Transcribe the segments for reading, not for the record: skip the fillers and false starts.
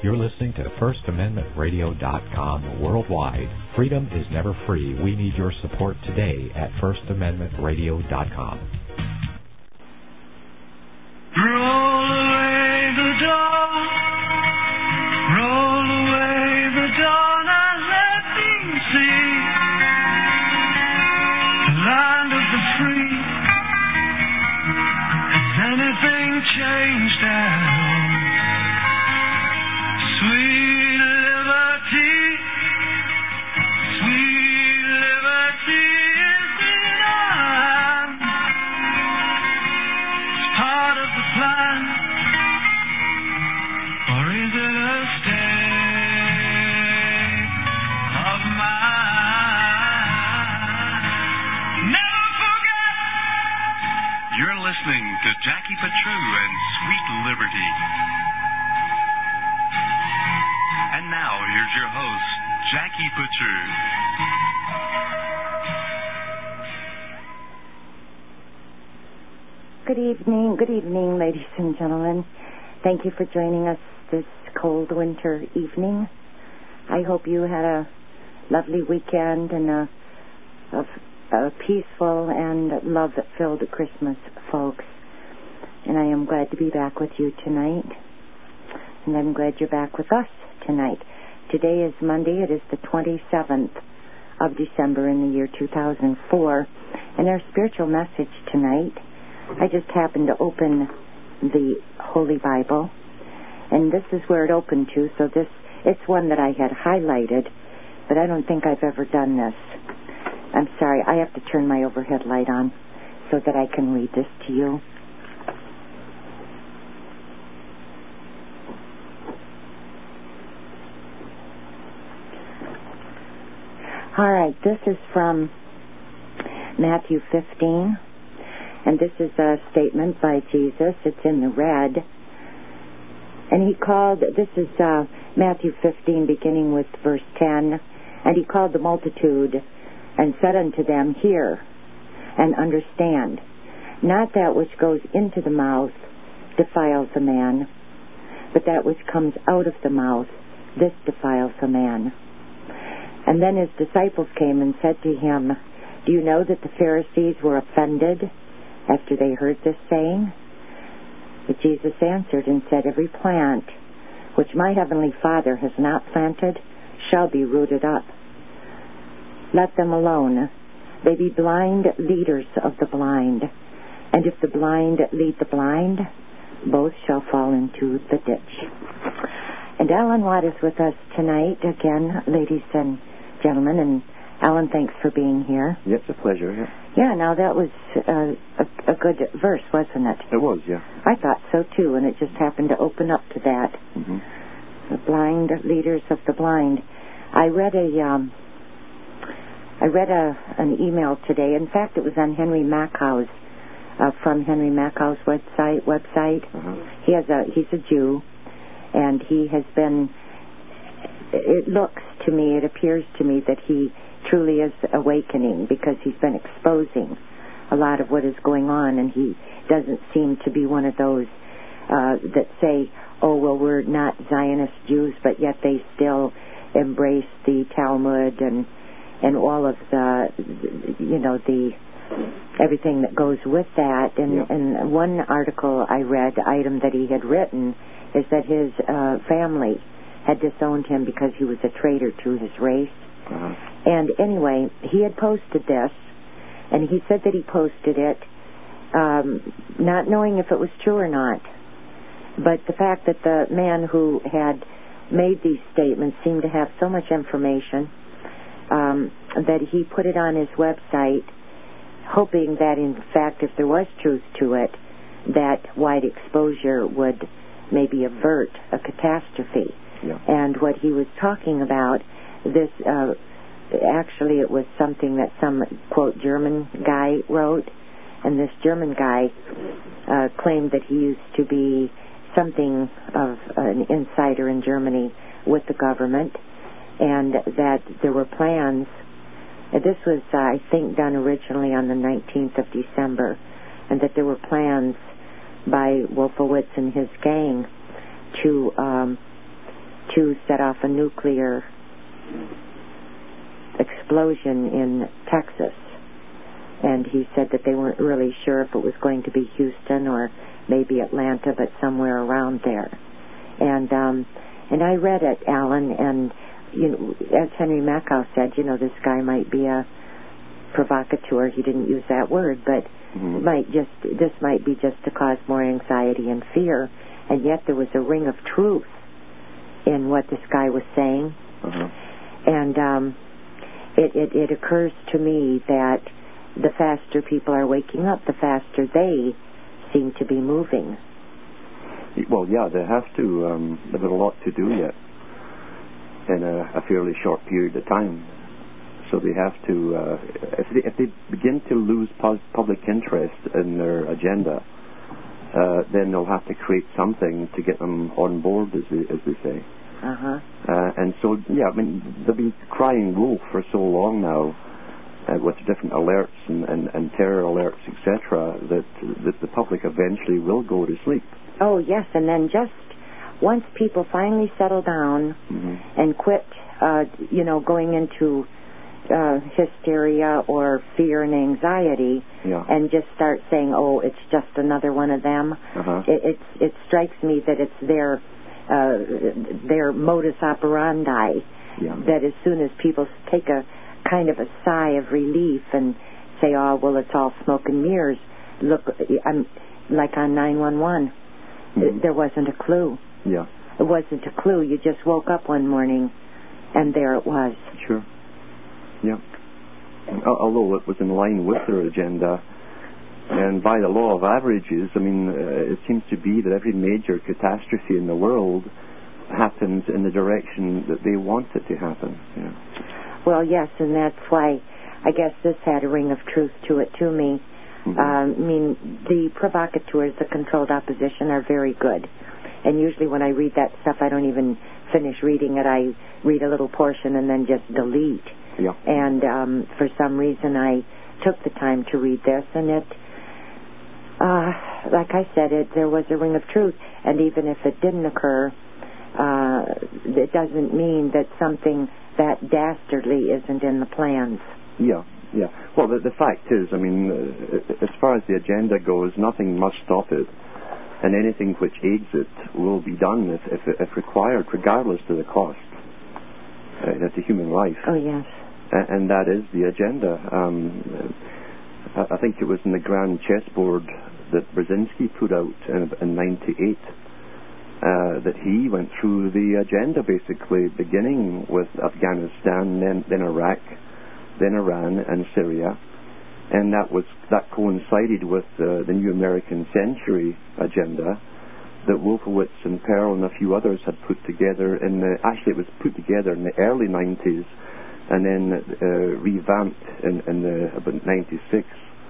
You're listening to FirstAmendmentRadio.com worldwide. Freedom is never free. We need your support today at FirstAmendmentRadio.com. Roll away the dawn. Roll away the dawn and let me see the land of the free. Has anything changed at all? Sweet liberty is in our hands. It's part of the plan, or is it a state of mind? Never forget. You're listening to Jackie Petru and Sweet Liberty. And now, here's your host, Jackie Petru. Good evening, ladies and gentlemen. Thank you for joining us this cold winter evening. I hope you had a lovely weekend and a peaceful and love-filled Christmas, folks. And I am glad to be back with you tonight. And I'm glad you're back with us tonight. Today is Monday. It is the 27th of December in the year 2004. And our spiritual message tonight, I just happened to open the Holy Bible, and this is where it opened to. So it's one that I had highlighted, but I don't think I've ever done this. I'm sorry. I have to turn my overhead light on so that I can read this to you. All right, this is from Matthew 15, and this is a statement by Jesus. It's in the red. And this is Matthew 15, beginning with verse 10. And he called the multitude and said unto them, Hear and understand. Not that which goes into the mouth defiles a man, but that which comes out of the mouth, this defiles a man. And then his disciples came and said to him, Do you know that the Pharisees were offended after they heard this saying? But Jesus answered and said, Every plant which my heavenly Father has not planted shall be rooted up. Let them alone. They be blind leaders of the blind. And if the blind lead the blind, both shall fall into the ditch. And Alan Watt is with us tonight again, ladies and gentlemen. And Alan, thanks for being here. Yes, a pleasure. Yeah, now that was a good verse, wasn't it? It was, yeah. I thought so too, and it just happened to open up to that. Mm-hmm. The blind leaders of the blind. I read an email today. In fact, it was on Henry Mackow's from Henry Mackow's website. Uh-huh. He's a Jew, and he has been. It appears to me that he truly is awakening, because he's been exposing a lot of what is going on, and he doesn't seem to be one of those that say, oh, well, we're not Zionist Jews, but yet they still embrace the Talmud and all of the everything that goes with that. And one article I read, item that he had written, is that his family had disowned him because he was a traitor to his race. Uh-huh. And anyway, he had posted this, and he said that he posted it not knowing if it was true or not. But the fact that the man who had made these statements seemed to have so much information that he put it on his website, hoping that, in fact, if there was truth to it, that wide exposure would maybe avert a catastrophe. Yeah. And what he was talking about, this actually it was something that some, quote, German guy wrote, and this German guy claimed that he used to be something of an insider in Germany with the government, and that there were plans. This was, I think, done originally on the 19th of December, and that there were plans by Wolfowitz and his gang to to set off a nuclear explosion in Texas. And he said that they weren't really sure if it was going to be Houston or maybe Atlanta, but somewhere around there. And I read it, Alan, and as Henry Makow said, this guy might be a provocateur. He didn't use that word, but this might be just to cause more anxiety and fear. And yet there was a ring of truth in what this guy was saying. And it occurs to me that the faster people are waking up, the faster they seem to be moving. Well, yeah, they have to. They've got a lot to do yet in a fairly short period of time. So they have to, if they begin to lose public interest in their agenda, then they'll have to create something to get them on board, as they say. And so, yeah, I mean, they've been crying wolf for so long now, with different alerts and terror alerts, etc., that the public eventually will go to sleep. Oh, yes, and then just once people finally settle down and quit, going into hysteria or fear and anxiety, and just start saying, "Oh, it's just another one of them." It strikes me that it's their modus operandi. That as soon as people take a kind of a sigh of relief and say, "Oh, well, it's all smoke and mirrors," look, I'm like on 911. There wasn't a clue. It wasn't a clue. You just woke up one morning, and there it was. Sure. Yeah. Although it was in line with their agenda, and by the law of averages, I mean, it seems to be that every major catastrophe in the world happens in the direction that they want it to happen. Well, yes, and that's why I guess this had a ring of truth to it to me. I mean, the provocateurs, the controlled opposition, are very good. And usually when I read that stuff, I don't even finish reading it. I read a little portion and then just delete. And for some reason, I took the time to read this, and it, like I said, there was a ring of truth. And even if it didn't occur, it doesn't mean that something that dastardly isn't in the plans. Well, the fact is, I mean, as far as the agenda goes, nothing must stop it, and anything which aids it will be done if required, regardless of the cost to human life. Oh, yes. And that is the agenda. I think it was in the Grand Chessboard that Brzezinski put out in 98 that he went through the agenda, basically, beginning with Afghanistan, then Iraq, then Iran and Syria, and that coincided with the New American Century agenda that Wolfowitz and Pearl and a few others had put together actually it was put together in the early 90s and then revamped in about 96,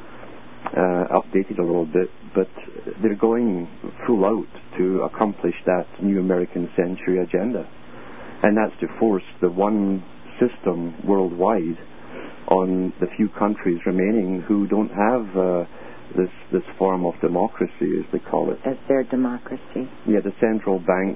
updated a little bit, but they're going full out to accomplish that New American Century agenda, and that's to force the one system worldwide on the few countries remaining who don't have this form of democracy, as they call it. As their democracy. Yeah, the central bank,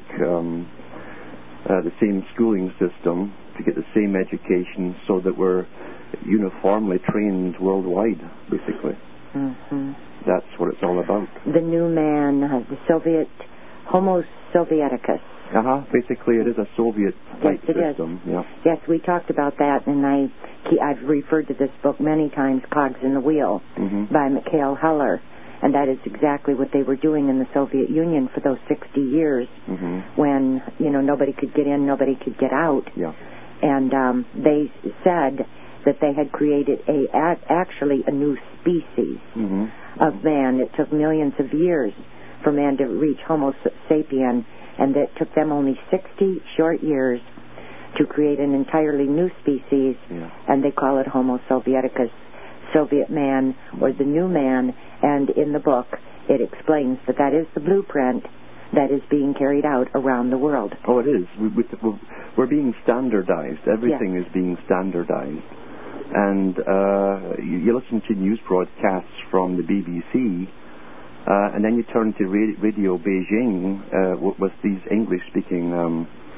the same schooling system to get the same education so that we're uniformly trained worldwide, basically. That's what it's all about. The new man, the Soviet, Homo Sovieticus. Basically, it is a Soviet-type system. Yes, we talked about that, and I've referred to this book many times, Cogs in the Wheel, by Mikhail Heller, and that is exactly what they were doing in the Soviet Union for those 60 years when, nobody could get in, nobody could get out. And they said that they had created actually a new species of man. It took millions of years for man to reach Homo sapien, and it took them only 60 short years to create an entirely new species, and they call it Homo Sovieticus, Soviet man, or the new man, and in the book it explains that is the blueprint that is being carried out around the world. Oh, it is. We're being standardized. Everything is being standardized. And you listen to news broadcasts from the BBC, and then you turn to Radio Beijing with these English-speaking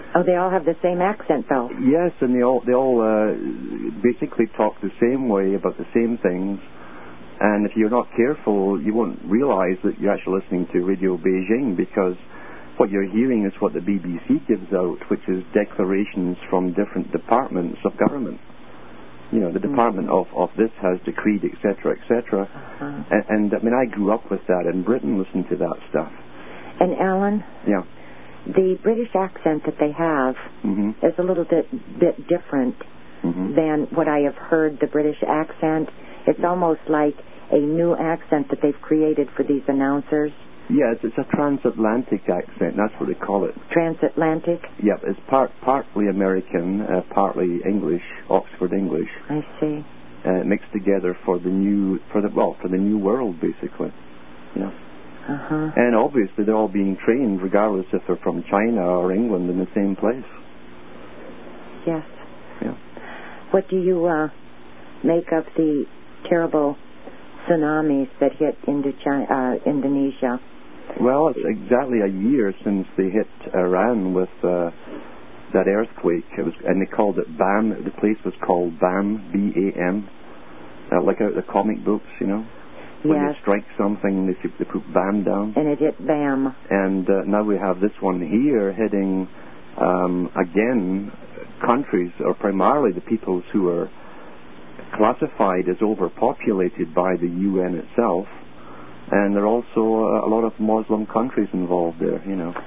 Oh, they all have the same accent, though. Yes, and they all basically talk the same way about the same things. And if you're not careful, you won't realize that you're actually listening to Radio Beijing, because what you're hearing is what the BBC gives out, which is declarations from different departments of government. You know, the department of this has decreed, etc., etc. And I mean, I grew up with that in Britain, listening to that stuff. And Alan? Yeah. The British accent that they have is a little bit different than what I have heard the British accent. It's almost like a new accent that they've created for these announcers. Yes, it's a transatlantic accent. That's what they call it. Transatlantic? Yep, it's partly American, partly English, Oxford English. I see. Mixed together for the new world, basically. Yeah. And obviously they're all being trained, regardless if they're from China or England, in the same place. Yes. Yeah. What do you make of the terrible tsunamis that hit Indonesia? Well, it's exactly a year since they hit Iran with that earthquake. And they called it BAM. The place was called BAM, B-A-M, like out of the comic books, you know. When Yes. they strike something, they put BAM down. And it hit BAM. And now we have this one here hitting, again, countries, or primarily the peoples who are classified as overpopulated by the UN itself. And there are also a lot of Muslim countries involved there, you know.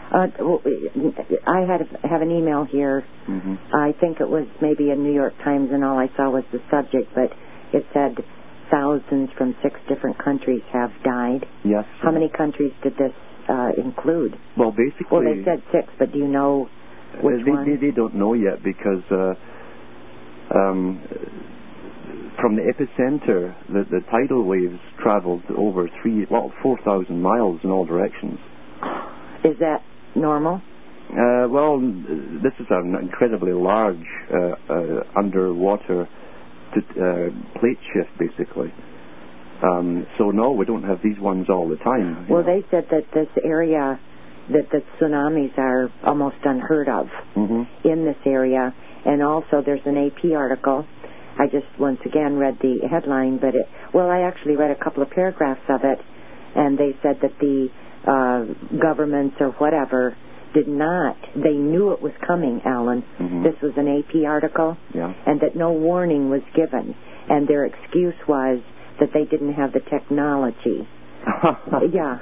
I have an email here. I think it was maybe a New York Times, and all I saw was the subject, but it said thousands from 6 different countries have died. Yes. How many countries did this include? Well, basically... Well, they said 6, but do you know which one? They don't know yet, because from the epicenter, the tidal waves traveled over 4,000 miles in all directions. Is that normal? Well, this is an incredibly large underwater plate shift, basically. So no, we don't have these ones all the time. Well, they said that this area, that the tsunamis are almost unheard of in this area. And also there's an AP article. I just once again read the headline, but I actually read a couple of paragraphs of it, and they said that the governments or whatever did not. They knew it was coming, Alan. This was an AP article, and that no warning was given. And their excuse was that they didn't have the technology. Yeah.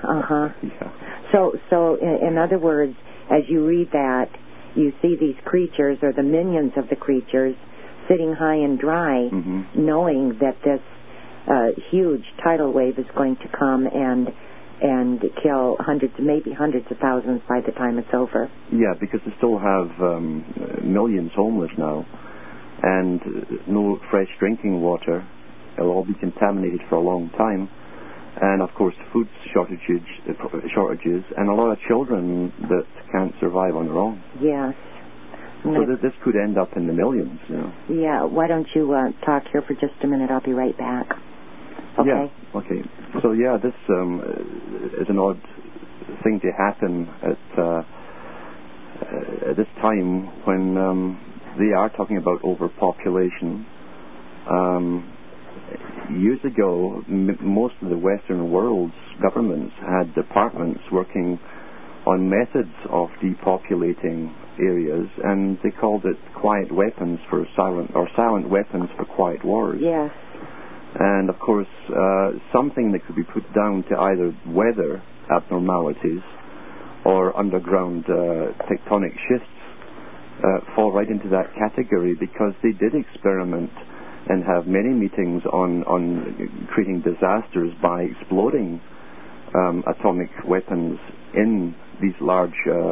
So in other words, as you read that, you see these creatures, or the minions of the creatures, sitting high and dry, knowing that this huge tidal wave is going to come and kill maybe hundreds of thousands by the time it's over. Yeah, because they still have millions homeless now, and no fresh drinking water. It'll all be contaminated for a long time. And, of course, food shortages, and a lot of children that can't survive on their own. Yes. So this could end up in the millions, you know. Yeah, why don't you talk here for just a minute? I'll be right back. Okay? Yeah, okay. So, yeah, this is an odd thing to happen at this time when they are talking about overpopulation. Years ago, most of the Western world's governments had departments working on methods of depopulating areas, and they called it quiet weapons for silent weapons for quiet wars. Yes. And of course, something that could be put down to either weather abnormalities or underground tectonic shifts fall right into that category, because they did experiment and have many meetings on creating disasters by exploding atomic weapons in these large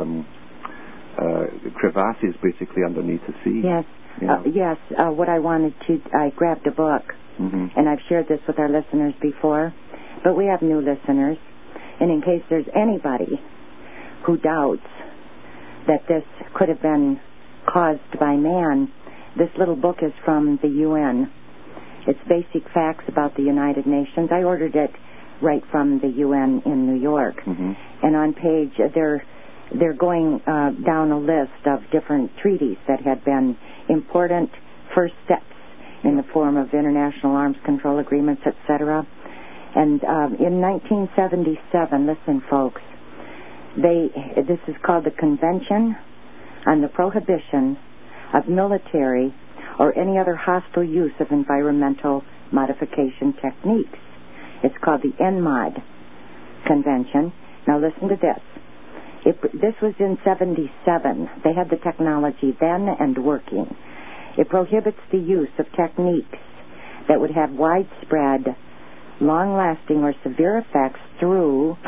crevasses, basically underneath the sea. Yes. You know? Yes. What I wanted to, I grabbed a book, and I've shared this with our listeners before, but we have new listeners, and in case there's anybody who doubts that this could have been caused by man, this little book is from the UN. It's Basic Facts About the United Nations. I ordered it right from the UN in New York. And on page, they're going down a list of different treaties that had been important first steps in the form of international arms control agreements, etc. And in 1977, listen, folks, this is called the Convention on the Prohibition of Military or any other hostile use of environmental modification techniques. It's called the ENMOD Convention. Now listen to this. This was in 77. They had the technology then and working. It prohibits the use of techniques that would have widespread, long-lasting, or severe effects through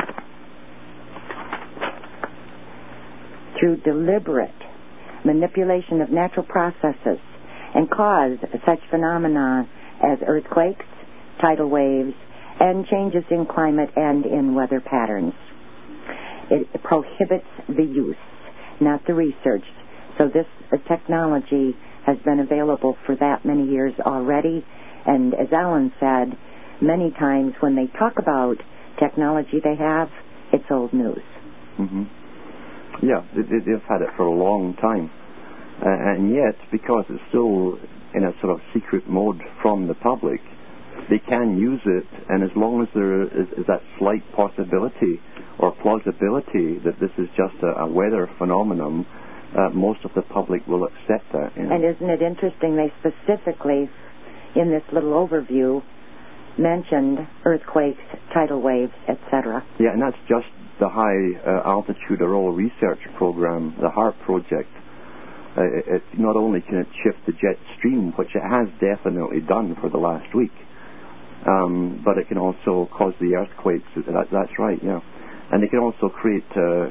deliberate manipulation of natural processes and cause such phenomena as earthquakes, tidal waves, and changes in climate and in weather patterns. It prohibits the use, not the research. So this technology has been available for that many years already. And as Alan said, many times when they talk about technology they have, it's old news. Mm-hmm. Yeah, they've had it for a long time. And yet, because it's still in a sort of secret mode from the public, they can use it, and as long as there is that slight possibility or plausibility that this is just a weather phenomenon, most of the public will accept that. You know? And isn't it interesting, they specifically, in this little overview, mentioned earthquakes, tidal waves, etc. Yeah, and that's just the High Altitude Auroral Research Program, the HARP project. It not only can it shift the jet stream, which it has definitely done for the last week, but it can also cause the earthquakes. That's right, yeah. And they can also create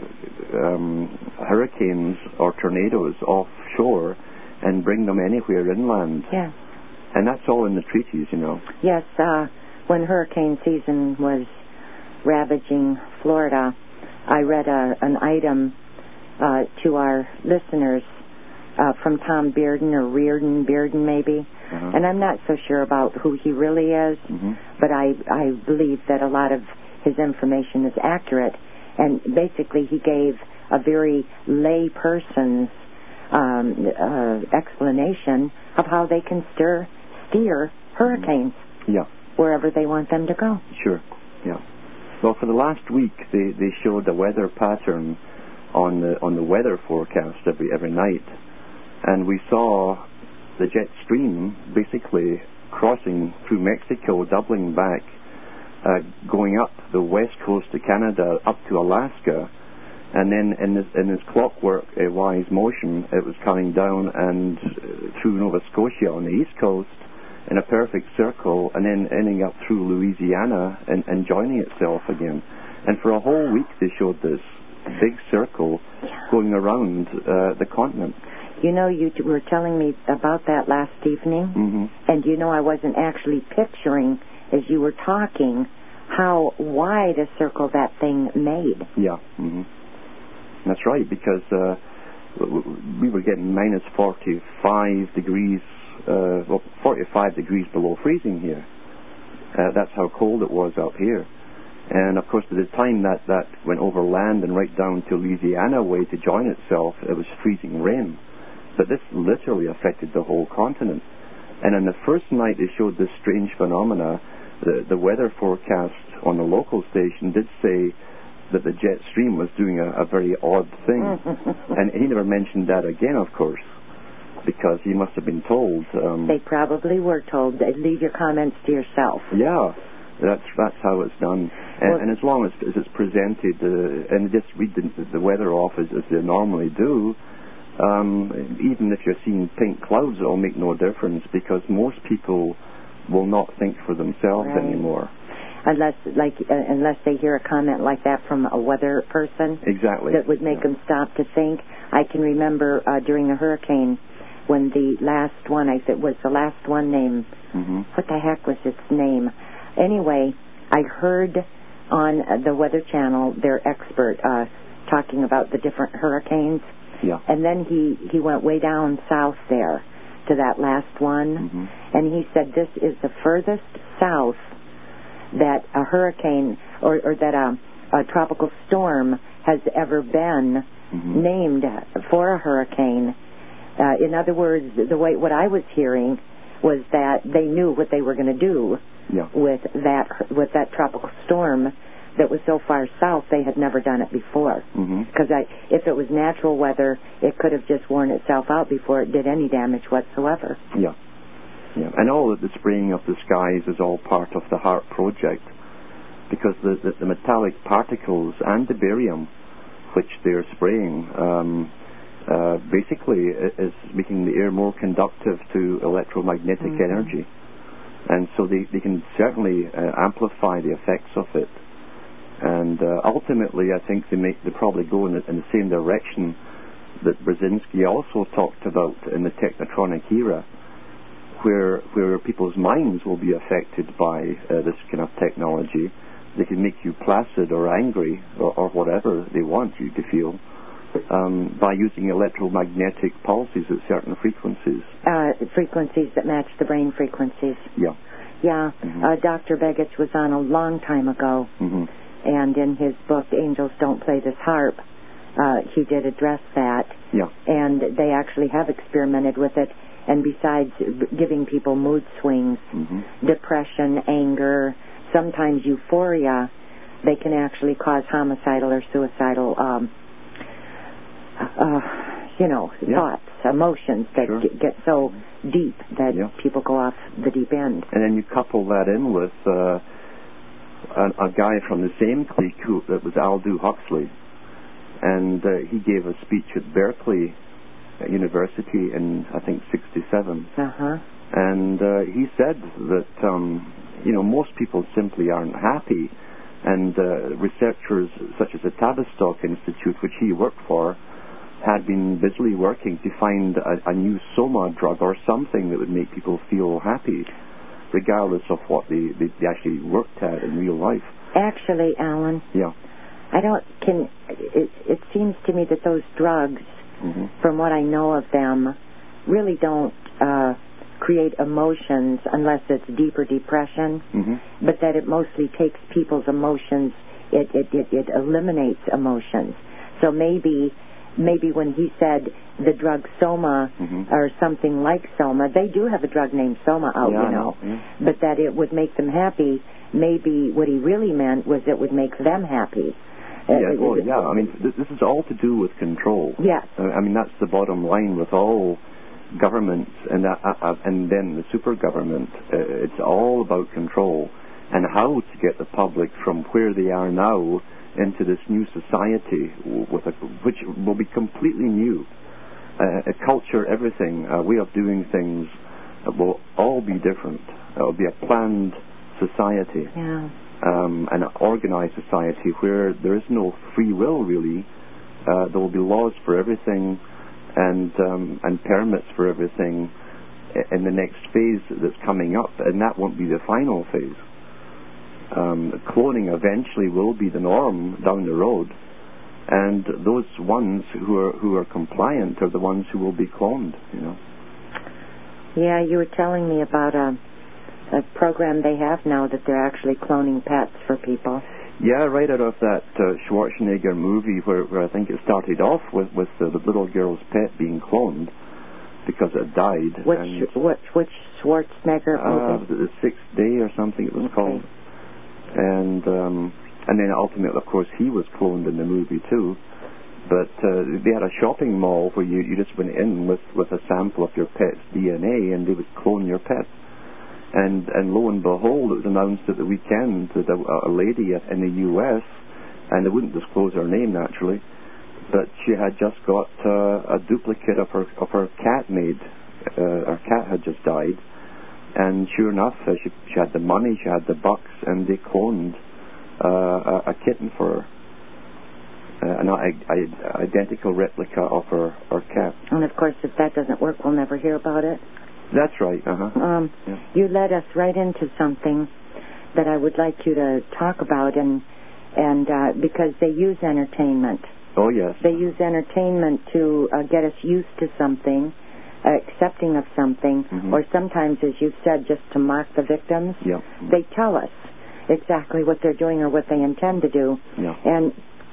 hurricanes or tornadoes offshore and bring them anywhere inland. Yeah. And that's all in the treaties, you know. Yes, when hurricane season was ravaging Florida, I read an item to our listeners from Tom Bearden, or Bearden maybe. Uh-huh. And I'm not so sure about who he really is, but I believe that a lot of his information is accurate. And basically he gave a very lay person's explanation of how they can steer hurricanes wherever they want them to go. Sure, yeah. Well, for the last week, they showed a weather pattern on the weather forecast every night, and we saw the jet stream basically crossing through Mexico, doubling back, going up the west coast of Canada up to Alaska, and then in this clockwork-wise motion, it was coming down and through Nova Scotia on the east coast in a perfect circle, and then ending up through Louisiana and joining itself again. And for a whole week they showed this big circle going around the continent. You know, you were telling me about that last evening, and you know I wasn't actually picturing, as you were talking, how wide a circle that thing made. Yeah, that's right, because we were getting minus 45 degrees, 45 degrees below freezing here. That's how cold it was up here. And, of course, by the time that went over land and right down to Louisiana way to join itself, it was freezing rain. But this literally affected the whole continent. And on the first night they showed this strange phenomena, the weather forecast on the local station did say that the jet stream was doing a very odd thing. And he never mentioned that again, of course, because he must have been told. They probably were told. Leave your comments to yourself. Yeah, that's how it's done. And as long as it's presented, and just read the weather off as they normally do, even if you're seeing pink clouds, it'll make no difference, because most people will not think for themselves anymore. Unless they hear a comment like that from a weather person. Exactly. That would make them stop to think. I can remember during the hurricane when the last one, I said, was the last one named, what the heck was its name? Anyway, I heard on the Weather Channel, their expert, talking about the different hurricanes. Yeah. And then he went way down south there to that last one. And he said this is the furthest south that a hurricane or that a tropical storm has ever been named for a hurricane. In other words, what I was hearing was that they knew what they were going to do with that tropical storm that was so far south. They had never done it before. Because if it was natural weather, it could have just worn itself out before it did any damage whatsoever. Yeah. And all of the spraying of the skies is all part of the HAARP project, because the metallic particles and the barium which they're spraying basically is making the air more conductive to electromagnetic energy. And so they can certainly amplify the effects of it. And ultimately, I think they probably go in the same direction that Brzezinski also talked about in the Technotronic era, where people's minds will be affected by this kind of technology. They can make you placid or angry or whatever they want you to feel by using electromagnetic pulses at certain frequencies. Frequencies that match the brain frequencies. Yeah. Dr. Begich was on a long time ago, and in his book, Angels Don't Play This Harp, he did address that. Yeah. And they actually have experimented with it. And besides giving people mood swings, depression, anger, sometimes euphoria, they can actually cause homicidal or suicidal, thoughts, emotions that get so deep that people go off the deep end. And then you couple that in with a guy from the same clique that was Aldous Huxley, and he gave a speech at Berkeley University in, I think, 1967. And he said that, most people simply aren't happy. And researchers such as the Tavistock Institute, which he worked for, had been busily working to find a new soma drug or something that would make people feel happy, regardless of what they actually worked at in real life. Actually, Alan, it seems to me that those drugs, from what I know of them, really don't create emotions unless it's deeper depression, but that it mostly takes people's emotions, it eliminates emotions. So maybe when he said the drug Soma or something like Soma, they do have a drug named Soma out, but that it would make them happy, maybe what he really meant was it would make them happy. I mean, this is all to do with control. Yes. I mean, that's the bottom line with all governments and then the super government. It's all about control and how to get the public from where they are now into this new society which will be completely new. A culture, everything, a way of doing things will all be different. It will be a planned society. Yeah. An organized society where there is no free will, really. There will be laws for everything and permits for everything in the next phase that's coming up, and that won't be the final phase. Cloning eventually will be the norm down the road, and those ones who are compliant are the ones who will be cloned, Yeah, you were telling me about a program they have now that they're actually cloning pets for people. Yeah, right out of that Schwarzenegger movie where I think it started off with the little girl's pet being cloned because it died. Which Schwarzenegger movie? The Sixth Day or something it was called. And then ultimately, of course, he was cloned in the movie too. But they had a shopping mall where you just went in with a sample of your pet's DNA and they would clone your pet. And lo and behold, it was announced at the weekend that a lady in the U.S., and they wouldn't disclose her name naturally, but she had just got a duplicate of her cat made. Her cat had just died, and sure enough, she had the money, she had the bucks, and they cloned a kitten for her, an identical replica of her cat. And of course, if that doesn't work, we'll never hear about it. That's right. You led us right into something that I would like you to talk about, and because they use entertainment. Oh yes. They use entertainment to get us used to something, accepting of something, or sometimes, as you've said, just to mark the victims. Yeah. They tell us exactly what they're doing or what they intend to do. Yeah. And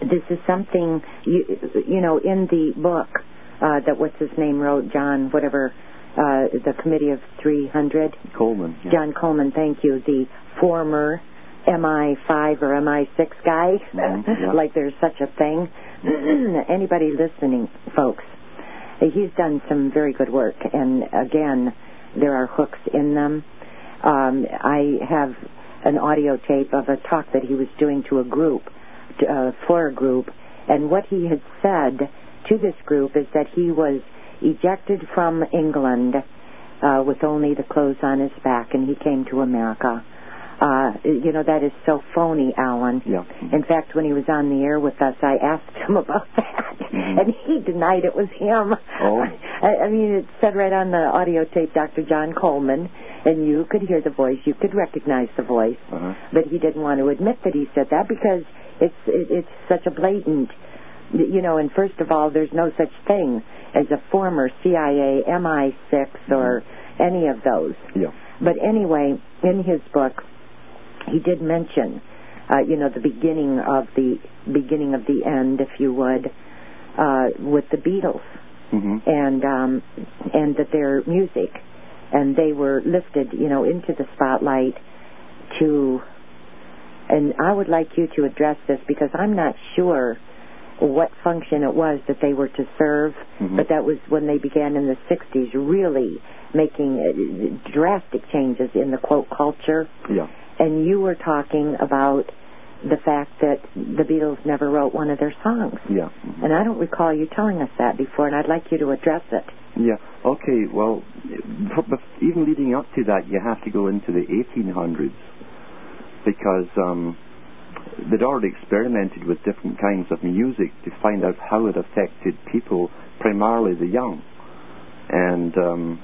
this is something, you know, in the book that what's his name wrote, John, whatever, the Committee of 300. Coleman. Yeah. John Coleman, thank you. The former MI5 or MI6 guy, like there's such a thing. Anybody listening, folks, he's done some very good work. And again, there are hooks in them. I have an audio tape of a talk that he was doing to a group, for a group, and what he had said to this group is that he was ejected from England with only the clothes on his back, and he came to America. You know, that is so phony, Alan. Yeah. In fact, when he was on the air with us, I asked him about that, and he denied it was him. Oh. I mean, it said right on the audio tape, Dr. John Coleman, and you could hear the voice, you could recognize the voice, but he didn't want to admit that he said that because it's such a blatant, you know, and first of all, there's no such thing as a former CIA, MI6, or any of those. Yeah. But anyway, in his book, he did mention, you know, the beginning of the end, if you would, with the Beatles, and that their music, and they were lifted, you know, into the spotlight to, and I would like you to address this because I'm not sure what function it was that they were to serve, but that was when they began in the 60s really making drastic changes in the quote culture. Yeah. And you were talking about the fact that the Beatles never wrote one of their songs. Yeah. And I don't recall you telling us that before, and I'd like you to address it. Yeah. Okay. Well, even leading up to that, you have to go into the 1800s because they'd already experimented with different kinds of music to find out how it affected people, primarily the young. And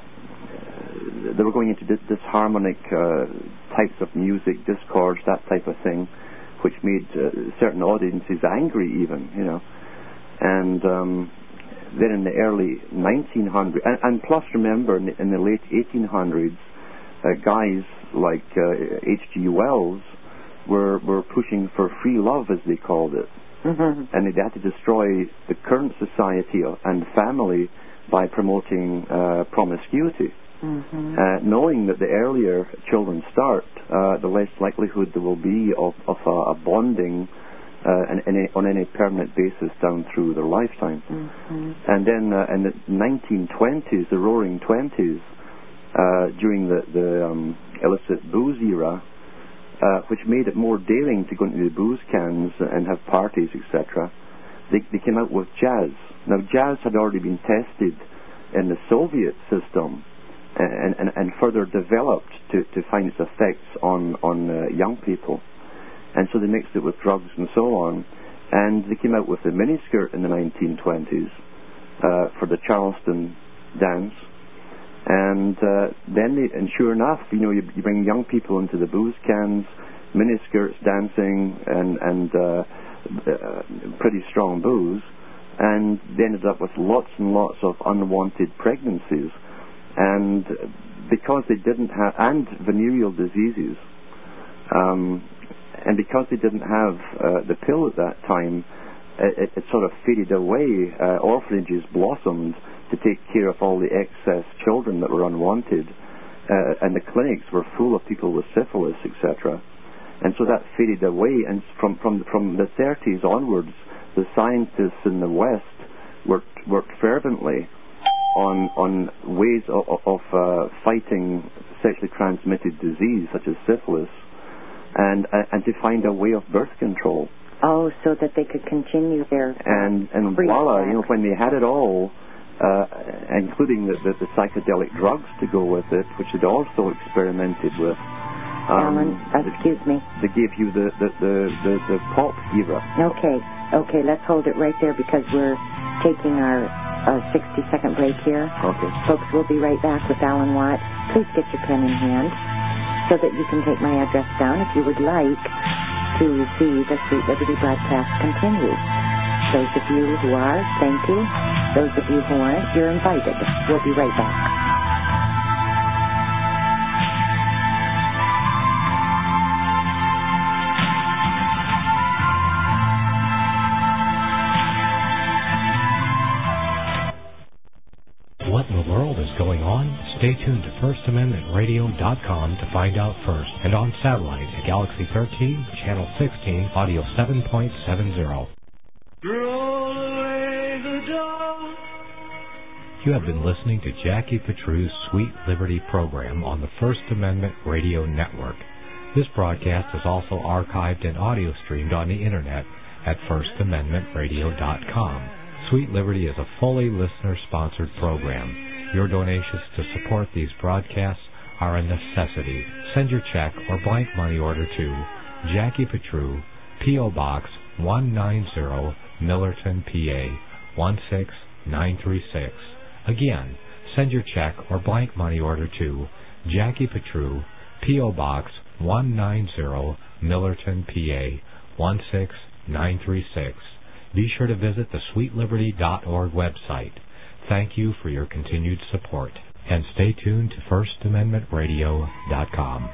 they were going into disharmonic types of music, discords, that type of thing, which made certain audiences angry even, you know. And then in the early 1900s, and plus remember, in the late 1800s, guys like H.G. Wells were pushing for free love, as they called it. And they had to destroy the current society and family by promoting promiscuity. Knowing that the earlier children start, the less likelihood there will be of a bonding on any permanent basis down through their lifetime. And then in the 1920s, the Roaring Twenties, during the illicit booze era, which made it more daring to go into the booze cans and have parties, etc., they came out with jazz. Now, jazz had already been tested in the Soviet system and further developed to find its effects on young people. And so they mixed it with drugs and so on. And they came out with the miniskirt in the 1920s for the Charleston dance. And then, and sure enough, you know, you bring young people into the booze cans, miniskirts, dancing, and pretty strong booze, and they ended up with lots and lots of unwanted pregnancies. And because they didn't have, and venereal diseases, and because they didn't have the pill at that time, it sort of faded away. Orphanages blossomed to take care of all the excess children that were unwanted, and the clinics were full of people with syphilis, etc. And so that faded away, and from the 30s onwards, the scientists in the West worked fervently on ways of fighting sexually transmitted disease such as syphilis, and to find a way of birth control. Oh, so that they could continue their and voila, you know, when they had it all, including the psychedelic drugs to go with it, which they'd also experimented with. Alan, excuse me. They gave you the pop era. Okay, let's hold it right there because we're taking our 60-second break here. Okay. Folks, we'll be right back with Alan Watt. Please get your pen in hand so that you can take my address down if you would like to see the Sweet Liberty broadcast continue. Those of you who are, thank you. Those of you who aren't, you're invited. We'll be right back. What in the world is going on? Stay tuned to FirstAmendmentRadio.com to find out first, and on satellite at Galaxy 13, Channel 16, Audio 7.70. Roll away the dark. You have been listening to Jackie Petru's Sweet Liberty program on the First Amendment Radio Network. This broadcast is also archived and audio streamed on the Internet at FirstAmendmentRadio.com. Sweet Liberty is a fully listener-sponsored program. Your donations to support these broadcasts are a necessity. Send your check or blank money order to Jackie Petru, P.O. Box 190, Millerton, PA 16936. Again, send your check or blank money order to Jackie Petru, P.O. Box 190, Millerton, PA 16936. Be sure to visit the sweetliberty.org website. Thank you for your continued support. And stay tuned to FirstAmendmentRadio.com.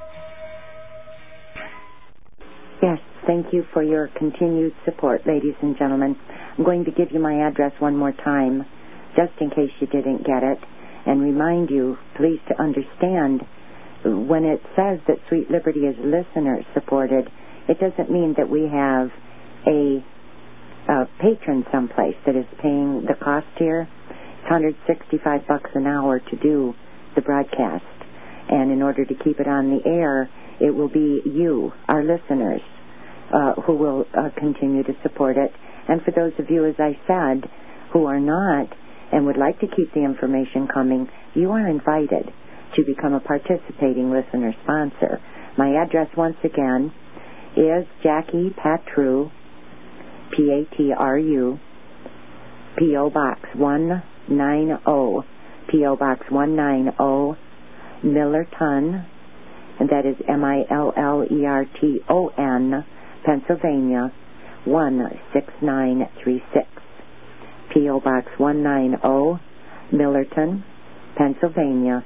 Yes, thank you for your continued support, ladies and gentlemen. I'm going to give you my address one more time, just in case you didn't get it, and remind you, please, to understand, when it says that Sweet Liberty is listener-supported, it doesn't mean that we have a patron someplace that is paying the cost here. It's $165 an hour to do the broadcast, and in order to keep it on the air, it will be you, our listeners, who will continue to support it. And for those of you, as I said, who are not and would like to keep the information coming, you are invited to become a participating listener sponsor. My address, once again, is Jackie Petru, P-A-T-R-U, P.O. Box 190, P.O. Box 190, Millerton, and that is Millerton, Pennsylvania 16936. P.O. Box 190, Millerton, Pennsylvania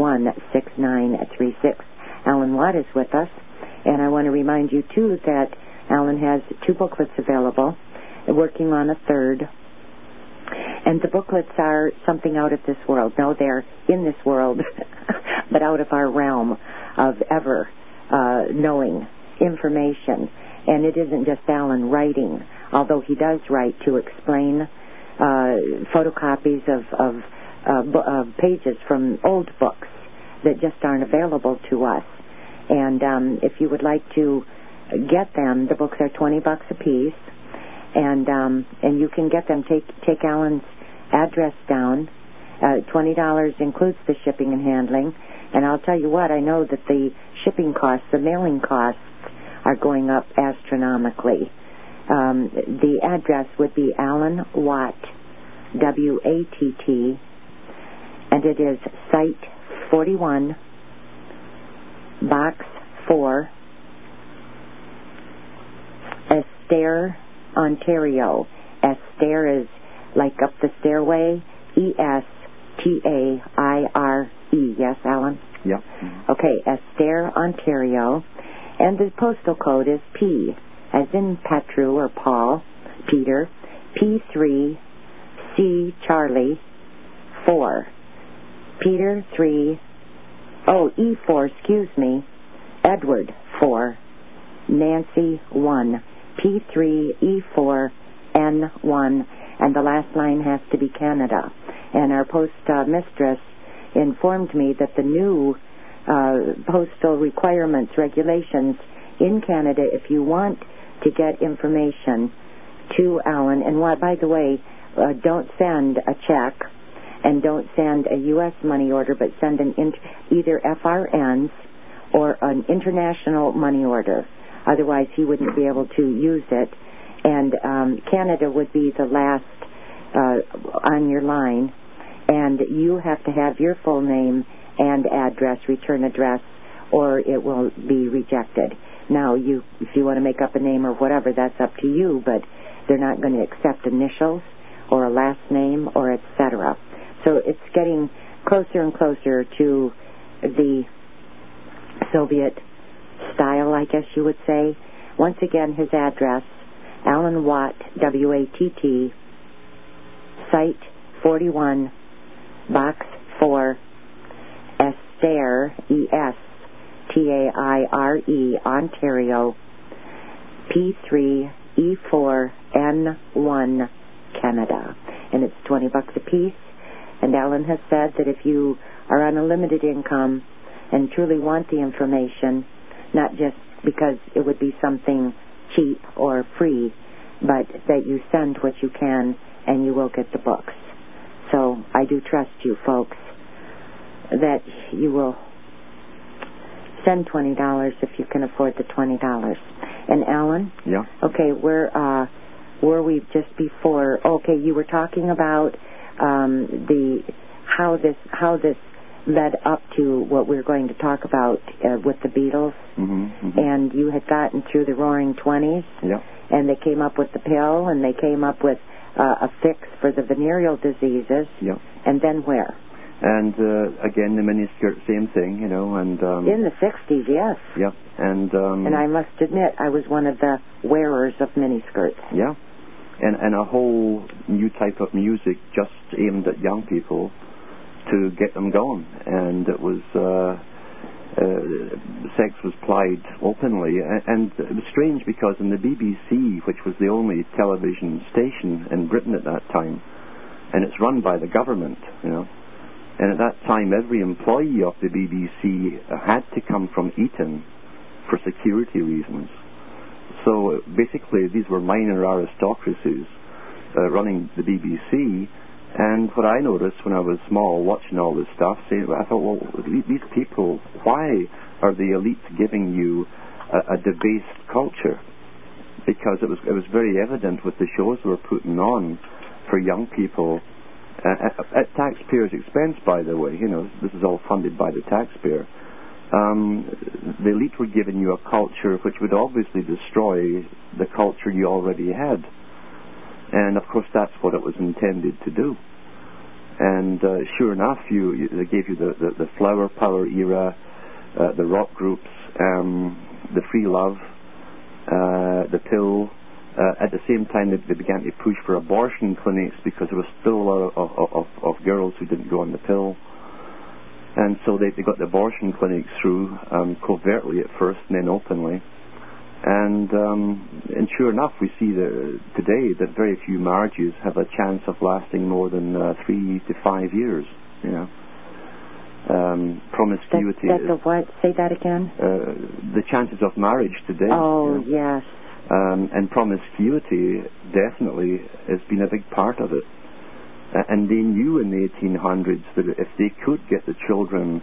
16936. Alan Watt is with us, and I want to remind you, too, that Alan has 2 booklets available, working on a third. And the booklets are something out of this world. No, they're in this world, but out of our realm of ever knowing information. And it isn't just Alan writing, although he does write to explain photocopies of pages from old books that just aren't available to us. And if you would like to get them, the books are $20 a piece, and you can get them. Take Alan's address down. $20 includes the shipping and handling. And I'll tell you what, I know that the shipping costs, the mailing costs, are going up astronomically. The address would be Alan Watt, W-A-T-T, and it is Site 41, Box 4, Esther, Ontario. Esther is like up the stairway, E-S-T-A-I-R-E. Yes, Alan? Yeah. Okay, Esther, Ontario. And the postal code is P, as in Petru or Paul, Peter, P3, C, Charlie, 4. Peter 3, E4, excuse me, Edward 4, Nancy 1, P3, E4, N1, and the last line has to be Canada. And our post mistress informed me that the new postal requirements, regulations in Canada, if you want to get information to Alan, and by the way, don't send a check and don't send a U.S. money order, but send either FRNs or an international money order. Otherwise, he wouldn't be able to use it. And Canada would be the last on your line, and you have to have your full name and address, return address, or it will be rejected. Now, if you want to make up a name or whatever, that's up to you, but they're not going to accept initials or a last name or etc. So it's getting closer and closer to the Soviet style, I guess you would say. Once again, his address, Alan Watt, W-A-T-T, Site 41, Box 4, Esther, E-S-T-A-I-R-E, Ontario, P3E4N1, Canada. And it's $20 a piece. And Alan has said that if you are on a limited income and truly want the information, not just because it would be something cheap or free, but that you send what you can and you will get the books. So I do trust you folks that you will send $20 if you can afford the $20. And Alan? Yeah. Okay, where were we just before? Okay, you were talking about how this led up to what we're going to talk about with the Beatles. And you had gotten through the Roaring 20s. Yeah. And they came up with the pill, and they came up with a fix for the venereal diseases. Yeah. And then where? And again, the miniskirt, same thing, you know. And in the 60s, yes. Yeah. And I must admit, I was one of the wearers of miniskirts. Yeah. And a whole new type of music just aimed at young people to get them going. And it was sex was plied openly, and it was strange because in the BBC, which was the only television station in Britain at that time, and it's run by the government, you know, and at that time every employee of the BBC had to come from Eton for security reasons. So basically these were minor aristocracies running the BBC. And what I noticed when I was small, watching all this stuff, I thought, well, these people, why are the elites giving you a debased culture? Because it was very evident with the shows we were putting on for young people, at taxpayers' expense, by the way. You know, this is all funded by the taxpayer. The elite were giving you a culture which would obviously destroy the culture you already had. And, of course, that's what it was intended to do. And sure enough, they gave you the flower power era, the rock groups, the free love, the pill. At the same time, they began to push for abortion clinics because there was still a lot of girls who didn't go on the pill. And so they got the abortion clinics through, covertly at first and then openly. And sure enough, we see today that very few marriages have a chance of lasting more than 3 to 5 years. You know, promiscuity. That's a what? Say that again. The chances of marriage today. Oh, you know? yes. And promiscuity definitely has been a big part of it. And they knew in the 1800s that if they could get the children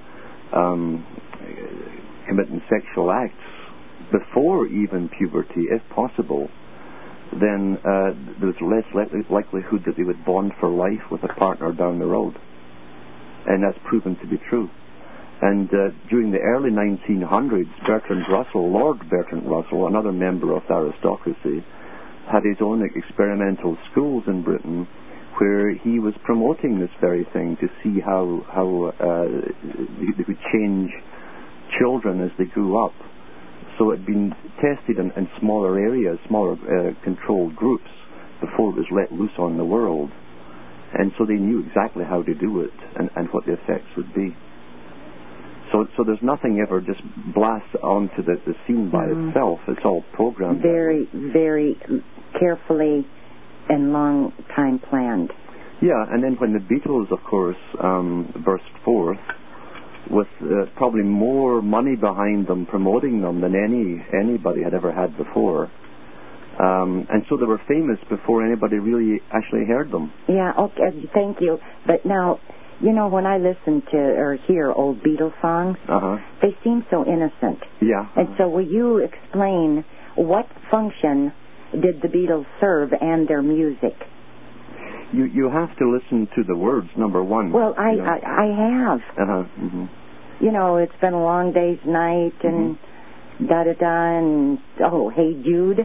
committing sexual acts before even puberty, if possible, then there's less likelihood that they would bond for life with a partner down the road. And that's proven to be true. And during the early 1900s, Bertrand Russell, Lord Bertrand Russell, another member of the aristocracy, had his own experimental schools in Britain where he was promoting this very thing to see how they could change children as they grew up. So it had been tested in smaller areas, smaller controlled groups before it was let loose on the world. And so they knew exactly how to do it and what the effects would be. So there's nothing ever just blast onto the scene by itself. It's all programmed. Very, very carefully and long time planned. Yeah, and then when the Beatles, of course, burst forth with probably more money behind them promoting them than anybody had ever had before. And so they were famous before anybody really actually heard them. Yeah, okay, thank you. But now, you know, when I listen to or hear old Beatles songs, they seem so innocent. Yeah. And so will you explain what function did the Beatles serve and their music? You have to listen to the words, number one. Well, I have. You know, it's been a long day's night and da-da-da and, hey Jude.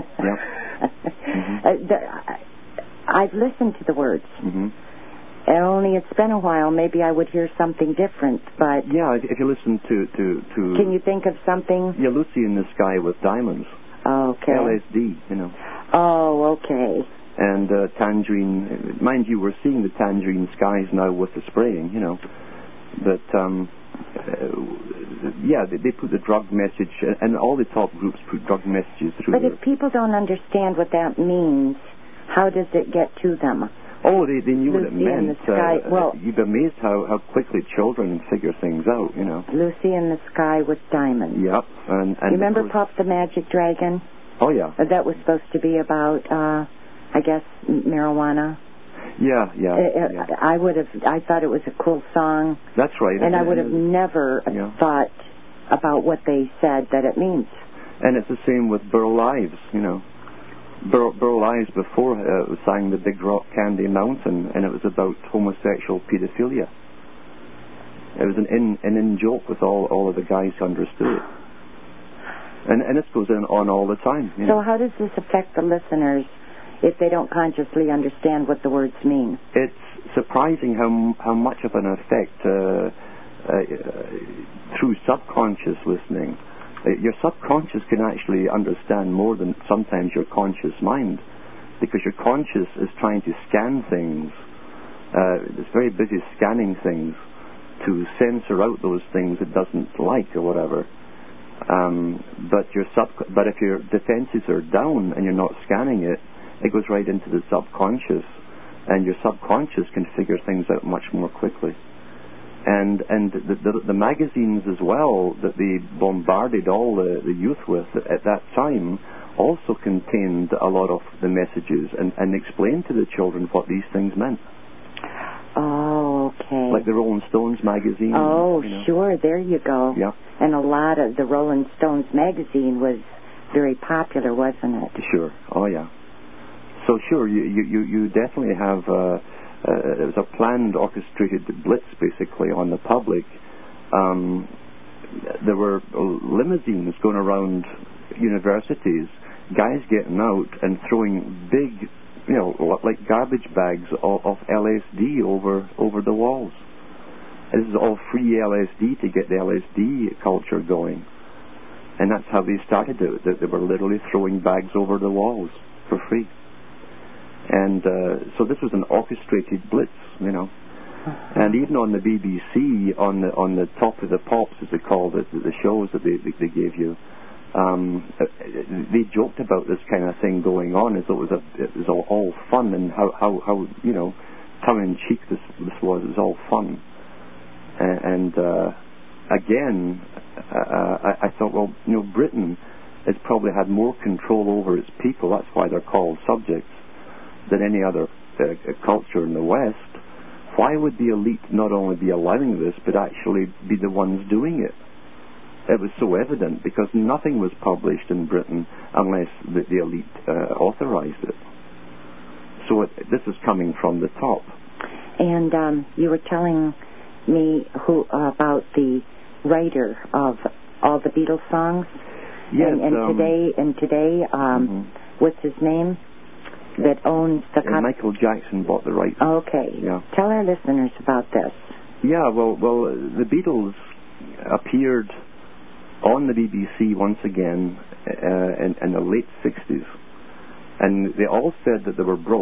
I've listened to the words. And only it's been a while. Maybe I would hear something different, but... Yeah, if you listen to... Can you think of something? Yeah, Lucy in the Sky with Diamonds. Okay. LSD, you know. Oh, okay. And Tangerine, mind you, we're seeing the Tangerine skies now with the spraying, you know. But, yeah, they put the drug message, and all the top groups put drug messages through. But if people don't understand what that means, how does it get to them? Oh, they knew what it Lucy meant. in the Sky. Well, you'd be amazed how quickly children figure things out, you know. Lucy in the Sky with Diamonds. Yep. And you remember Puff the Magic Dragon? Oh, yeah. That was supposed to be about, I guess, marijuana. Yeah. I thought it was a cool song. That's right. And I would have never thought about what they said that it means. And it's the same with Burl Ives, you know. Burl Ives before sang the Big Rock Candy Mountain, and it was about homosexual pedophilia. It was an in joke with all of the guys who understood it. And this goes on all the time. You know. So how does this affect the listeners if they don't consciously understand what the words mean? It's surprising how much of an effect through subconscious listening. Your subconscious can actually understand more than sometimes your conscious mind, because your conscious is trying to scan things. It's very busy scanning things to censor out those things it doesn't like or whatever. But if your defenses are down and you're not scanning it, it goes right into the subconscious, and your subconscious can figure things out much more quickly. And the magazines as well that they bombarded all the youth with at that time also contained a lot of the messages and explained to the children what these things meant. Oh, okay. Like the Rolling Stones magazine. Oh, you know. Sure, there you go. Yeah. And a lot of the Rolling Stones magazine was very popular, wasn't it? Sure. Oh, yeah. So sure, you definitely have. It was a planned, orchestrated blitz, basically, on the public. There were limousines going around universities, guys getting out and throwing big, you know, like garbage bags of LSD over the walls. This is all free LSD to get the LSD culture going. And that's how they started it. They were literally throwing bags over the walls for free. And so this was an orchestrated blitz, you know. And even on the BBC, on the Top of the Pops, as they called it, the shows that they gave you, they joked about this kind of thing going on as though it was all fun, and how you know, tongue in cheek this was. It was all fun. And again, I thought, well, you know, Britain has probably had more control over its people. That's why they're called subjects than any other culture in the West. Why would the elite not only be allowing this, but actually be the ones doing it? It was so evident, because nothing was published in Britain unless the elite authorized it. So this is coming from the top. And you were telling me about the writer of all the Beatles songs. Yes. And today, what's his name? That owns the... Michael Jackson bought the rights. Okay. Yeah. Tell our listeners about this. Yeah, well, the Beatles appeared on the BBC once again in the late 60s. And they all said that they were broke.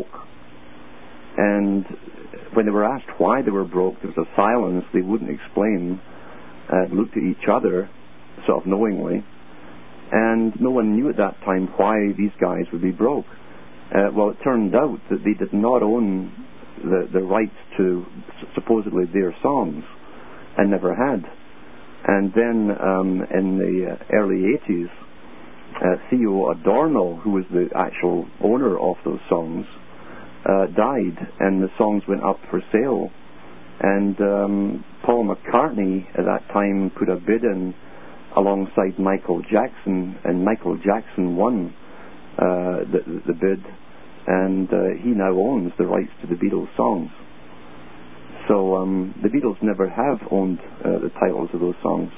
And when they were asked why they were broke, there was a silence. They wouldn't explain. Looked at each other, sort of knowingly. And no one knew at that time why these guys would be broke. Well, it turned out that they did not own the rights to supposedly their songs, and never had. And then in the early 80s, Theo Adorno, who was the actual owner of those songs, died, and the songs went up for sale. And Paul McCartney at that time put a bid in alongside Michael Jackson, and Michael Jackson won the bid, and he now owns the rights to the Beatles songs. So the Beatles never have owned the titles of those songs.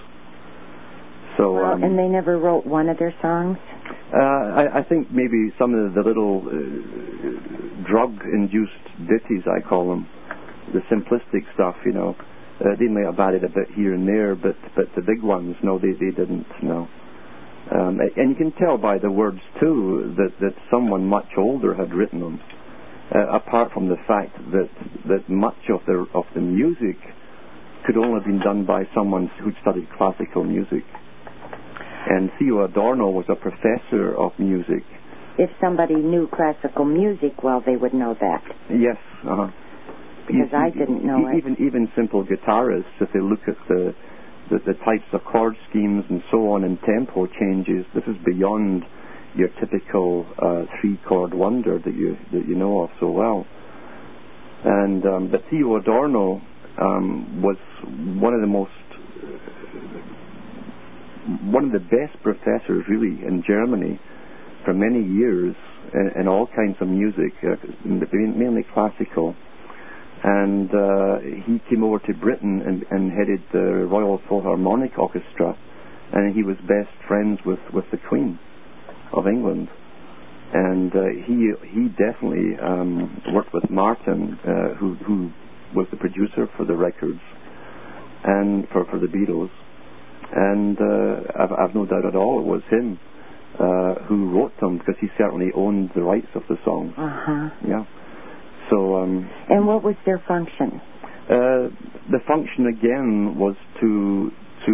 So and they never wrote one of their songs? I think maybe some of the little drug-induced ditties, I call them, the simplistic stuff, you know, they may have added a bit here and there, but the big ones, no, they didn't, no. And you can tell by the words, too, that someone much older had written them. apart from the fact that much of the music could only have been done by someone who'd studied classical music. And Theo Adorno was a professor of music. If somebody knew classical music, well, they would know that. Yes, because I didn't know it. Even simple guitarists, if they look at the types of chord schemes and so on and tempo changes, this is beyond your typical three-chord wonder that you know of so well. And but Theo Adorno was one of the best professors really in Germany for many years in all kinds of music, mainly classical. And he came over to Britain and headed the Royal Philharmonic Orchestra, and he was best friends with the Queen of England. And he definitely worked with Martin, who was the producer for the records and for the Beatles. And I've no doubt at all it was him who wrote them, because he certainly owned the rights of the songs. Yeah. So. And what was their function? The function again was to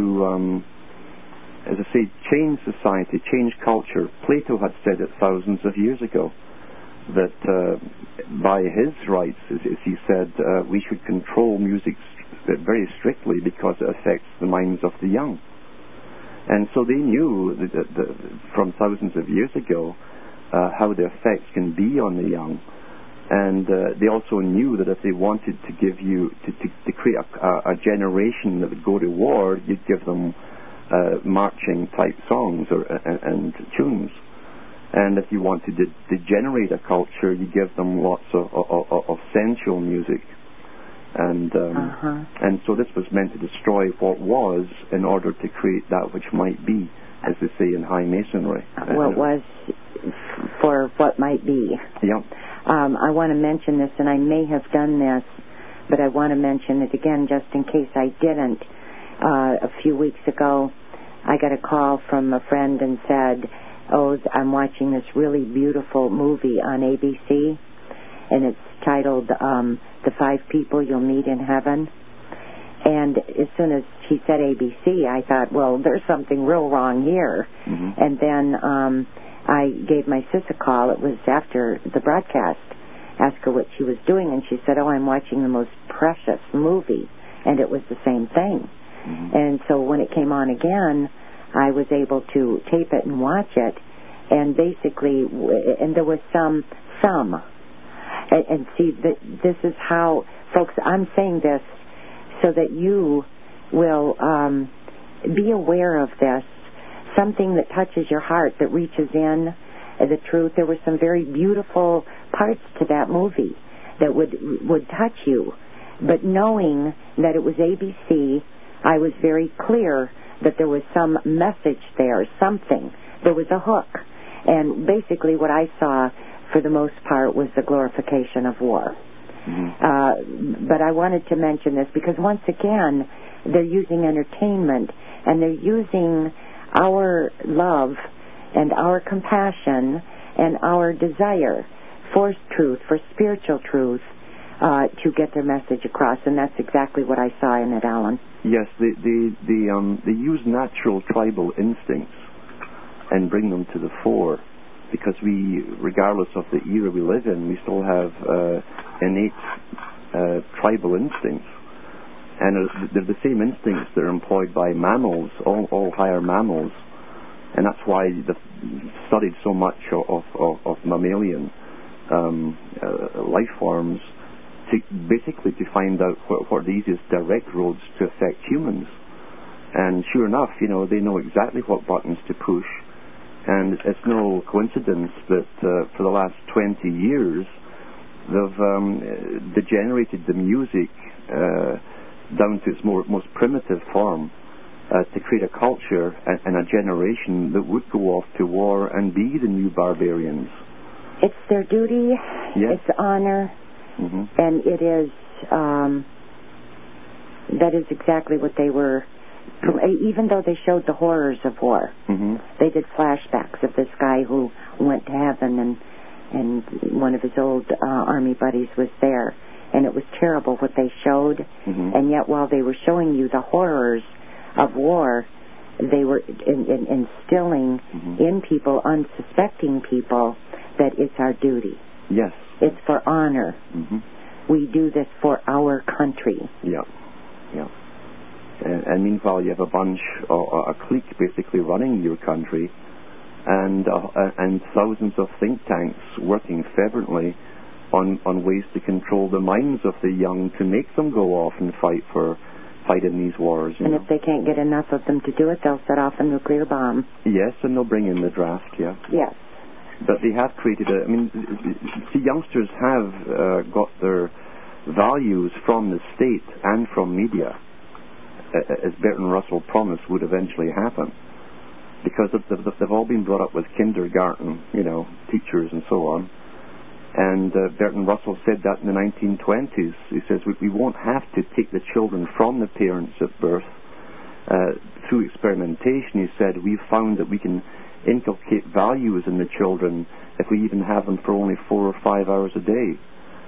as I say, change society, change culture. Plato had said it thousands of years ago that by his rights, as he said, we should control music very strictly because it affects the minds of the young. And so they knew that from thousands of years ago how the effects can be on the young. And they also knew that if they wanted to give you, to create a generation that would go to war, you'd give them marching type songs and tunes. And if you wanted to degenerate a culture, you give them lots of sensual music. And so this was meant to destroy what was in order to create that which might be, as they say in high masonry. What was for what might be. Yeah. I want to mention this, and I may have done this, but I want to mention it again just in case I didn't. A few weeks ago, I got a call from a friend and said, I'm watching this really beautiful movie on ABC, and it's titled The 5 People You'll Meet in Heaven. And as soon as he said ABC, I thought, well, there's something real wrong here. Mm-hmm. And then I gave my sis a call. It was after the broadcast. Asked her what she was doing, and she said, I'm watching the most precious movie. And it was the same thing. Mm-hmm. And so when it came on again, I was able to tape it and watch it. And basically, and there was some. And see, this is how, folks, I'm saying this so that you will be aware of this. Something that touches your heart, that reaches in, the truth. There were some very beautiful parts to that movie that would touch you. But knowing that it was ABC, I was very clear that there was some message there, something. There was a hook. And basically what I saw, for the most part, was the glorification of war. Mm-hmm. But I wanted to mention this because, once again, they're using entertainment, and they're using our love and our compassion and our desire for truth, for spiritual truth, to get their message across. And that's exactly what I saw in it, Alan. Yes, they use natural tribal instincts and bring them to the fore, because we, regardless of the era we live in, we still have innate tribal instincts. And they're the same instincts that are employed by mammals, all higher mammals. And that's why they've studied so much of mammalian life forms, basically to find out what are the easiest direct roads to affect humans. And sure enough, they know exactly what buttons to push. And it's no coincidence that for the last 20 years, they've degenerated the music down to its most primitive form to create a culture and a generation that would go off to war and be the new barbarians. It's their duty, yes. It's honor, mm-hmm. and it is, that is exactly what they were. Even though they showed the horrors of war, mm-hmm. they did flashbacks of this guy who went to heaven and and one of his old Army buddies was there. And it was terrible what they showed. And yet while they were showing you the horrors of war, they were instilling in people, unsuspecting people, that it's our duty. Yes. It's for honor. We do this for our country. Yeah. And meanwhile, you have a bunch, a clique basically running your country, and thousands of think tanks working fervently on ways to control the minds of the young to make them go off and fight in these wars. And if they can't get enough of them to do it, they'll set off a nuclear bomb. Yes, and they'll bring in the draft, yeah. Yes. But they have created see, youngsters have got their values from the state and from media, as Bertrand Russell promised would eventually happen. Because they've all been brought up with kindergarten, teachers and so on. And Bertrand Russell said that in the 1920s. He says, we won't have to take the children from the parents at birth. Through experimentation, he said, we've found that we can inculcate values in the children if we even have them for only 4 or 5 hours a day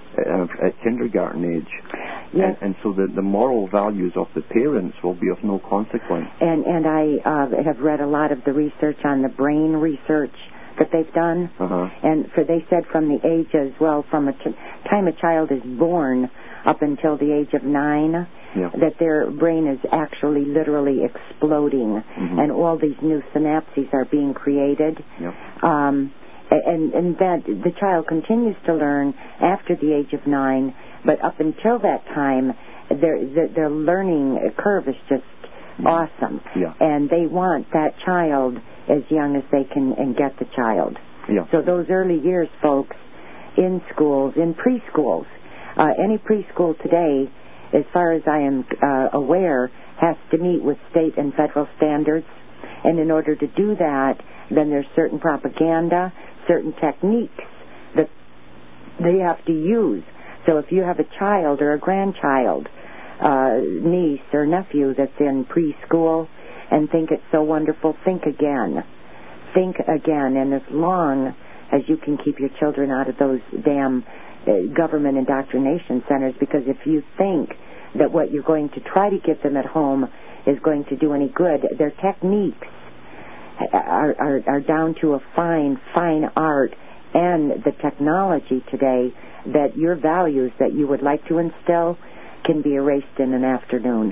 at kindergarten age. Yes. And so the moral values of the parents will be of no consequence. And I have read a lot of the research on the brain research that they've done. And they said from the age as well, from a time a child is born up until the age of 9, that their brain is actually literally exploding, and all these new synapses are being created. And that the child continues to learn after the age of 9, but up until that time, their learning curve is just awesome. And they want that child as young as they can and get the child. So those early years, folks, in schools, in preschools, any preschool today, as far as I am aware, has to meet with state and federal standards. And in order to do that, then there's certain propaganda, certain techniques that they have to use. So if you have a child or a grandchild, niece or nephew that's in preschool and think it's so wonderful, think again. And as long as you can keep your children out of those damn government indoctrination centers, because if you think that what you're going to try to give them at home is going to do any good, their techniques are down to a fine art, and the technology today that your values that you would like to instill can be erased in an afternoon.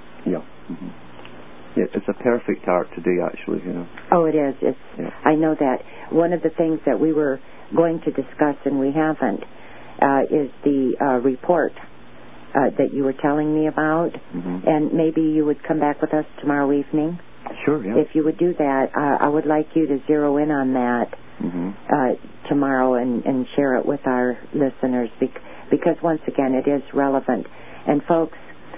It's a perfect art today, actually. Oh, it is. I know that. One of the things that we were going to discuss, and we haven't, is the report that you were telling me about. And maybe you would come back with us tomorrow evening. Sure, yeah. If you would do that, I would like you to zero in on that tomorrow and share it with our listeners, because once again, it is relevant. And folks,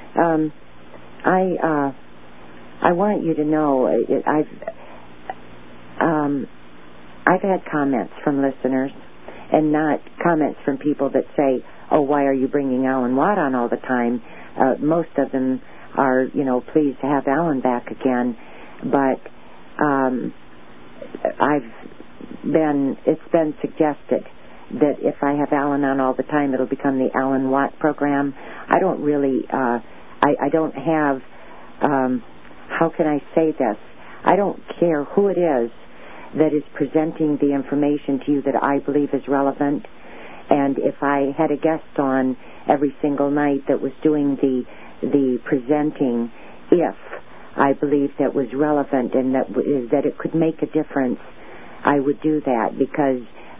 I want you to know, I've had comments from listeners, and not comments from people that say, oh, why are you bringing Alan Watt on all the time? Most of them are, pleased to have Alan back again. But it's been suggested that if I have Alan on all the time, it'll become the Alan Watt program. I don't really, I don't have, how can I say this? I don't care who it is that is presenting the information to you that I believe is relevant. And if I had a guest on every single night that was doing the presenting, if I believed that was relevant and that it could make a difference, I would do that, because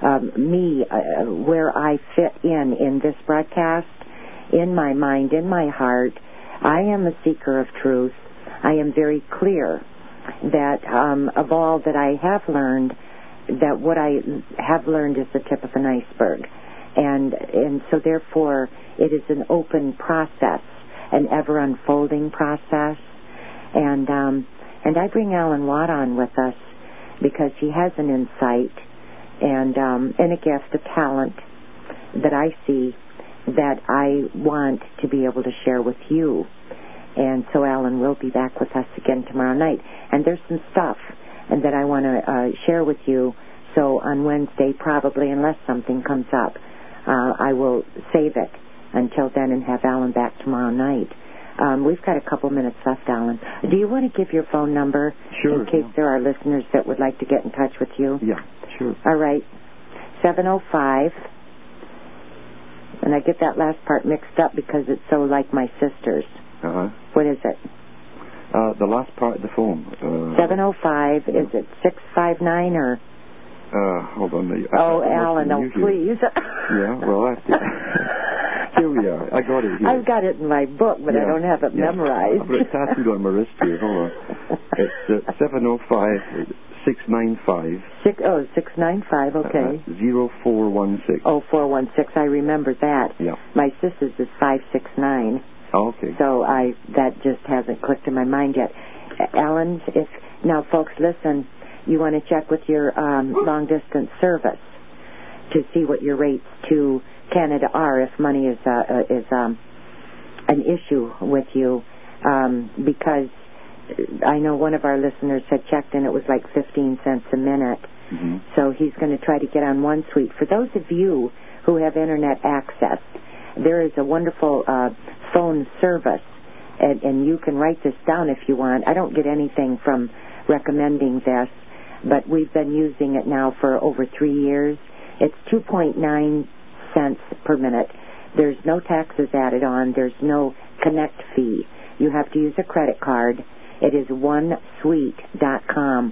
where I fit in this broadcast, in my mind, in my heart, I am a seeker of truth. I am very clear that of all that I have learned, that what I have learned is the tip of an iceberg. And so therefore it is an open process, an ever unfolding process. And I bring Alan Watt on with us because he has an insight and a gift, a talent that I see that I want to be able to share with you. And so Alan will be back with us again tomorrow night. And there's some stuff that I want to share with you So on Wednesday, probably, unless something comes up, I will save it until then and have Alan back tomorrow night. We've got a couple minutes left, Alan. Do you want to give your phone number in case there are listeners that would like to get in touch with you? Yeah, sure. All right. 705, and I get that last part mixed up because it's so like my sister's. Uh-huh. What is it? The last part of the phone. 705, is it 659 or? Hold on. Alan, please. Yeah, well, here we are. I got it here. I've got it in my book, but I don't have it memorized. I've got it tattooed on my wrist here. Hold on. It's 705 695. 695, okay. 0416. 0416, I remember that. Yeah. My sister's is 569. Oh, okay. So that just hasn't clicked in my mind yet. Alan, now folks, listen, you want to check with your long-distance service to see what your rates to Canada are if money is an issue with you, because I know one of our listeners had checked and it was like 15 cents a minute. Mm-hmm. So he's going to try to get on one suite. For those of you who have internet access, there is a wonderful phone service, and you can write this down if you want. I don't get anything from recommending this, but we've been using it now for over 3 years. It's 2.9 cents per minute. There's no taxes added on. There's no connect fee. You have to use a credit card. It is onesuite.com,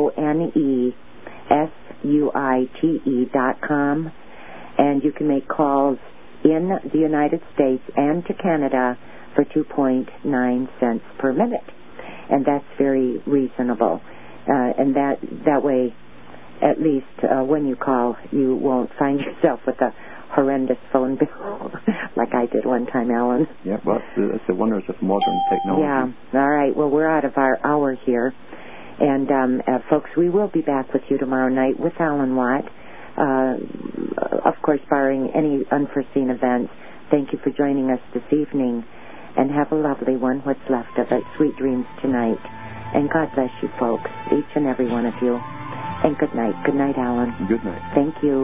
ONESUITE.com, and you can make calls in the United States and to Canada for 2.9 cents per minute, and that's very reasonable. And that way, at least when you call, you won't find yourself with a horrendous phone bill like I did one time, Alan. Yeah, well, that's the wonders of modern technology. Yeah. All right. Well, we're out of our hour here. And, folks, we will be back with you tomorrow night with Alan Watt, of course, barring any unforeseen events. Thank you for joining us this evening, and have a lovely one, what's left of it. Sweet dreams tonight. And God bless you, folks, each and every one of you. And good night. Good night, Alan. Good night. Thank you.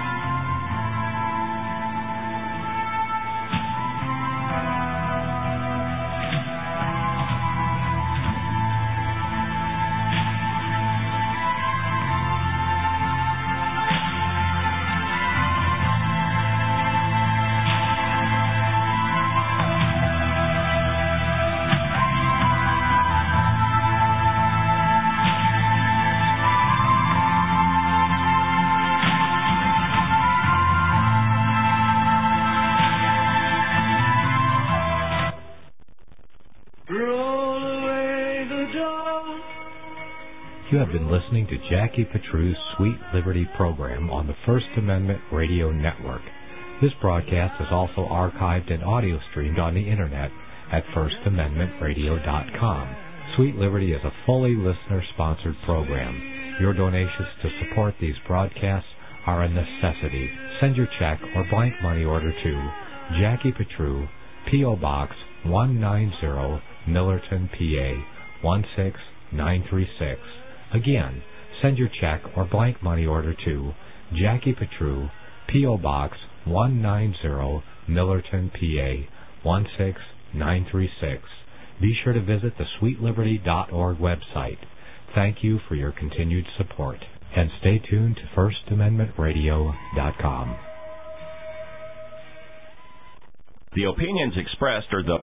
You have been listening to Jackie Petru's Sweet Liberty program on the First Amendment Radio Network. This broadcast is also archived and audio streamed on the Internet at firstamendmentradio.com. Sweet Liberty is a fully listener-sponsored program. Your donations to support these broadcasts are a necessity. Send your check or blank money order to Jackie Petru, P.O. Box 190, Millerton, PA 16936. Again, send your check or blank money order to Jackie Petru, P.O. Box 190, Millerton, PA 16936. Be sure to visit the sweetliberty.org website. Thank you for your continued support. And stay tuned to firstamendmentradio.com. The opinions expressed are the